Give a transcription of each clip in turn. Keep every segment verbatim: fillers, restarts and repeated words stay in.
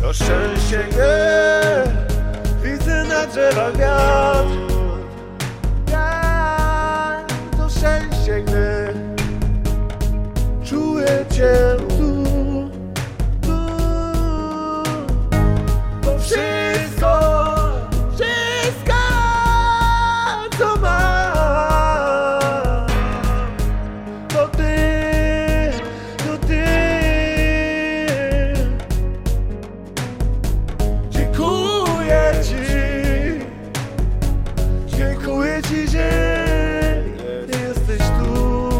To szczęście, gdy widzę na drzewach wiatr. Ja, to szczęście, gdy czuję cię tu, tu. To wszystko, wszystko, co mam, to ty, to ty. Dziękuję ci, dziękuję ci, że jesteś tu.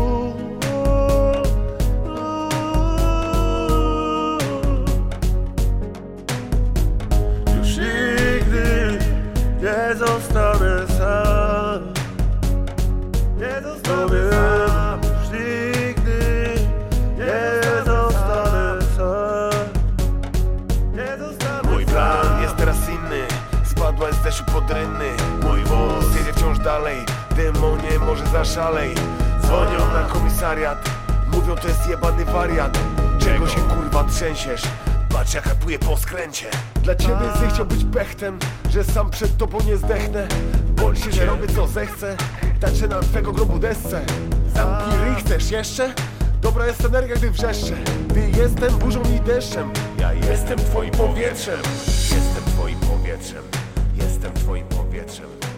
Już nigdy nie zostanę sam. Nie zostanę sam. Już nigdy nie zostanę sam. Nie zostanę sam. Mój plan jest teraz inny. Spadłaś z deszczu pod rynny. Mój wóz jedzie wciąż dalej. Demonie, może zaszalej. Dzwonią na komisariat. Mówią, to jest jebany wariat. Czego się kurwa trzęsiesz? Patrz jak rapuje po skręcie. Dla ciebie nie chciał być pechtem, że sam przed tobą nie zdechnę. Boli się, że robię co zechcę. Taczę na twego grobu desce. Zamknij ryj, chcesz jeszcze? Dobra jest energia, gdy wrzeszczę. Gdy jestem burzą i deszczem. Ja jestem twoim powietrzem. Jestem twoim powietrzem. Jestem twoim powietrzem.